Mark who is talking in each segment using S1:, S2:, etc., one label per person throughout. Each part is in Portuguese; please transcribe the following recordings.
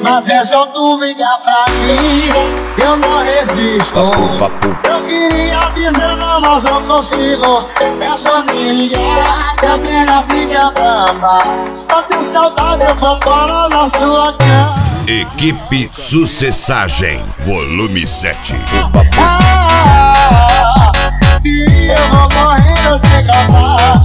S1: Mas é só tu ligar pra mim, eu não resisto. Eu queria dizer não, mas não consigo. É só me ligar, que a pena fica brava. Eu tenho saudade, eu vou para na sua cama.
S2: Equipe Sucessagem, volume 7.
S1: E eu vou morrendo de capaz.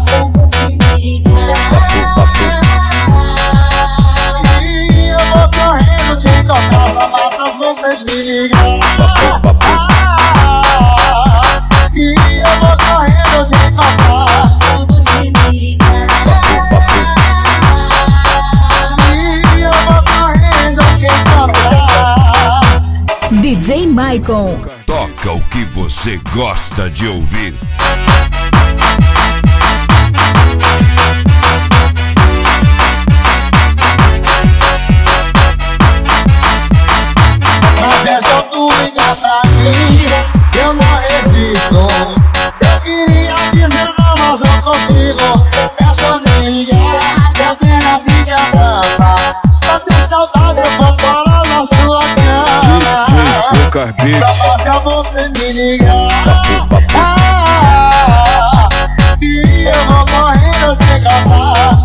S1: E eu vou correndo de tocar, só basta vocês me ligar. E eu vou correndo de tocar. E eu vou correndo de tocar.
S3: DJ Maicon.
S2: Toca o que você gosta de ouvir.
S1: Mas é só tu ligar pra mim, eu não resisto. Eu queria dizer não, mas não consigo. É só me ligar, que a pena fica brava. Eu tenho saudade, eu vou para na sua cama. Só basta você me ligar. E eu vou morrendo de capaz.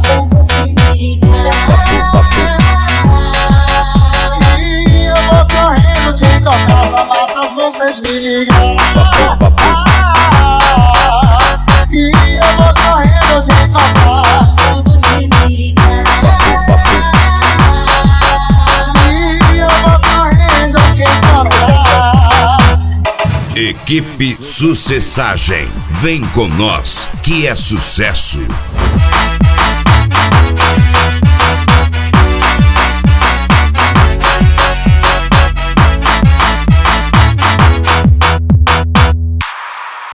S1: E eu vou correndo de tocar, só basta vocês me ligar. E eu vou correndo de tocar. E eu vou correndo de tocar.
S2: Equipe Sucessagem, vem com nós que é sucesso.